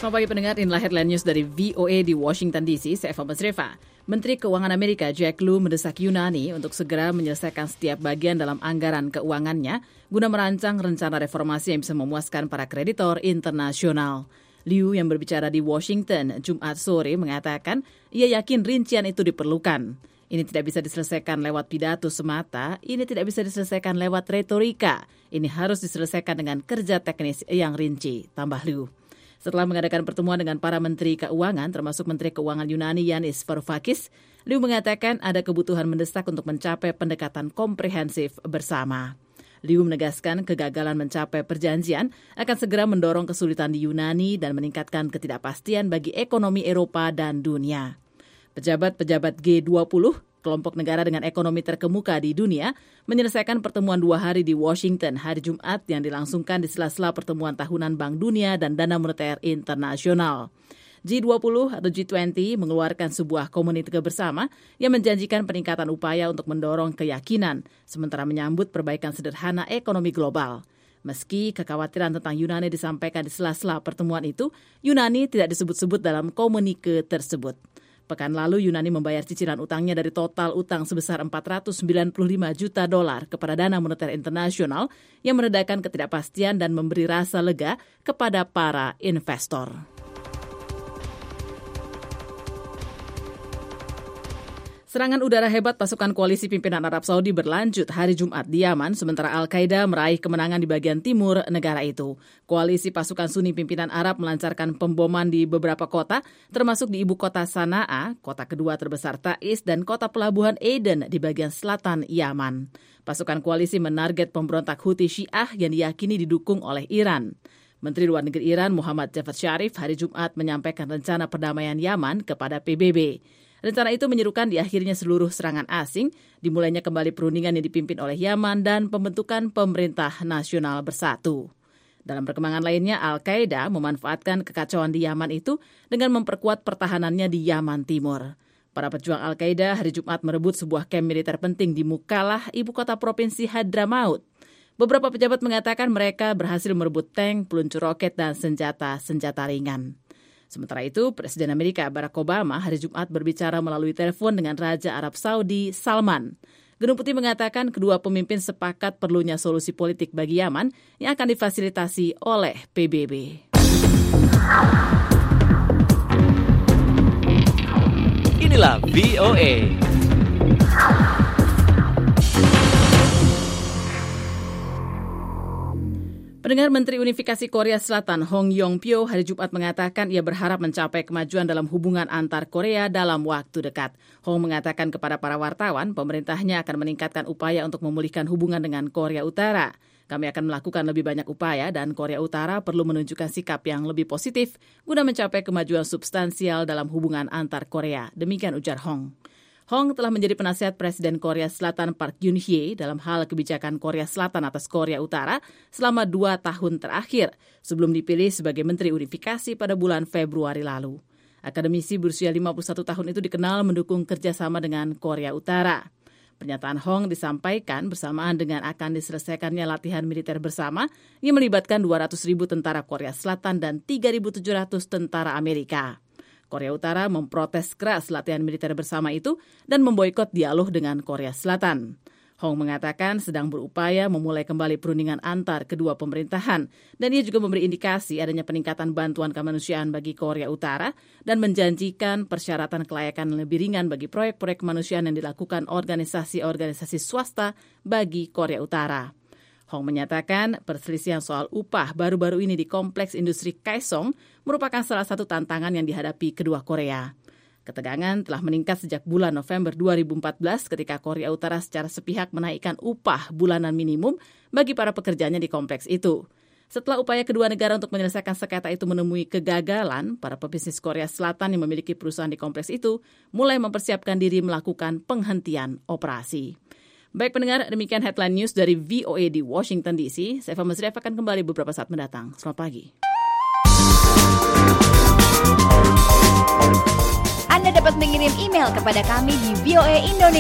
Selamat pagi pendengar, inilah headline news dari VOA di Washington DC. Saya Eva Masreva. Menteri Keuangan Amerika Jack Lew mendesak Yunani untuk segera menyelesaikan setiap bagian dalam anggaran keuangannya guna merancang rencana reformasi yang bisa memuaskan para kreditor internasional. Lew yang berbicara di Washington Jumat sore mengatakan ia yakin rincian itu diperlukan. Ini tidak bisa diselesaikan lewat pidato semata, ini tidak bisa diselesaikan lewat retorika. Ini harus diselesaikan dengan kerja teknis yang rinci, tambah Lew. Setelah mengadakan pertemuan dengan para menteri keuangan, termasuk Menteri Keuangan Yunani Yanis Varoufakis, Lew mengatakan ada kebutuhan mendesak untuk mencapai pendekatan komprehensif bersama. Lew menegaskan kegagalan mencapai perjanjian akan segera mendorong kesulitan di Yunani dan meningkatkan ketidakpastian bagi ekonomi Eropa dan dunia. Pejabat-pejabat G20, kelompok negara dengan ekonomi terkemuka di dunia, menyelesaikan pertemuan 2 hari di Washington hari Jumat yang dilangsungkan di sela-sela pertemuan tahunan Bank Dunia dan Dana Moneter Internasional. G20 atau G20 mengeluarkan sebuah komunike bersama yang menjanjikan peningkatan upaya untuk mendorong keyakinan, sementara menyambut perbaikan sederhana ekonomi global. Meski kekhawatiran tentang Yunani disampaikan di sela-sela pertemuan itu, Yunani tidak disebut-sebut dalam komunike tersebut. Pekan lalu Yunani membayar cicilan utangnya dari total utang sebesar $495 juta kepada Dana Moneter Internasional yang meredakan ketidakpastian dan memberi rasa lega kepada para investor. Serangan udara hebat pasukan koalisi pimpinan Arab Saudi berlanjut hari Jumat di Yaman, sementara Al-Qaeda meraih kemenangan di bagian timur negara itu. Koalisi pasukan Sunni pimpinan Arab melancarkan pemboman di beberapa kota, termasuk di ibu kota Sanaa, kota kedua terbesar Taiz, dan kota pelabuhan Aden di bagian selatan Yaman. Pasukan koalisi menarget pemberontak Houthi Syiah yang diyakini didukung oleh Iran. Menteri Luar Negeri Iran Muhammad Javad Zarif hari Jumat menyampaikan rencana perdamaian Yaman kepada PBB. Rencana itu menyerukan di akhirnya seluruh serangan asing, dimulainya kembali perundingan yang dipimpin oleh Yaman dan pembentukan pemerintah nasional bersatu. Dalam perkembangan lainnya, Al-Qaeda memanfaatkan kekacauan di Yaman itu dengan memperkuat pertahanannya di Yaman Timur. Para pejuang Al-Qaeda hari Jumat merebut sebuah kamp militer penting di Mukalah, ibu kota provinsi Hadramaut. Beberapa pejabat mengatakan mereka berhasil merebut tank, peluncur roket, dan senjata ringan. Sementara itu, Presiden Amerika Barack Obama hari Jumat berbicara melalui telepon dengan Raja Arab Saudi Salman. Gedung Putih mengatakan kedua pemimpin sepakat perlunya solusi politik bagi Yaman yang akan difasilitasi oleh PBB. Inilah VOA. Pendengar, Menteri Unifikasi Korea Selatan Hong Yong-pyo hari Jumat mengatakan ia berharap mencapai kemajuan dalam hubungan antar Korea dalam waktu dekat. Hong mengatakan kepada para wartawan pemerintahnya akan meningkatkan upaya untuk memulihkan hubungan dengan Korea Utara. Kami akan melakukan lebih banyak upaya dan Korea Utara perlu menunjukkan sikap yang lebih positif guna mencapai kemajuan substansial dalam hubungan antar Korea. Demikian ujar Hong. Hong telah menjadi penasihat Presiden Korea Selatan Park Geun-hye dalam hal kebijakan Korea Selatan atas Korea Utara selama 2 tahun terakhir sebelum dipilih sebagai Menteri Unifikasi pada bulan Februari lalu. Akademisi berusia 51 tahun itu dikenal mendukung kerjasama dengan Korea Utara. Pernyataan Hong disampaikan bersamaan dengan akan diselesaikannya latihan militer bersama yang melibatkan 200.000 tentara Korea Selatan dan 3.700 tentara Amerika. Korea Utara memprotes keras latihan militer bersama itu dan memboikot dialog dengan Korea Selatan. Hong mengatakan sedang berupaya memulai kembali perundingan antar kedua pemerintahan dan ia juga memberi indikasi adanya peningkatan bantuan kemanusiaan bagi Korea Utara dan menjanjikan persyaratan kelayakan lebih ringan bagi proyek-proyek kemanusiaan yang dilakukan organisasi-organisasi swasta bagi Korea Utara. Hong menyatakan perselisihan soal upah baru-baru ini di kompleks industri Kaesong merupakan salah satu tantangan yang dihadapi kedua Korea. Ketegangan telah meningkat sejak bulan November 2014 ketika Korea Utara secara sepihak menaikkan upah bulanan minimum bagi para pekerjanya di kompleks itu. Setelah upaya kedua negara untuk menyelesaikan sengketa itu menemui kegagalan, para pebisnis Korea Selatan yang memiliki perusahaan di kompleks itu mulai mempersiapkan diri melakukan penghentian operasi. Baik pendengar, demikian headline news dari VOA di Washington DC. Saya Eva Masreva akan kembali beberapa saat mendatang. Selamat pagi. Anda dapat mengirim email kepada kami di VOA Indonesia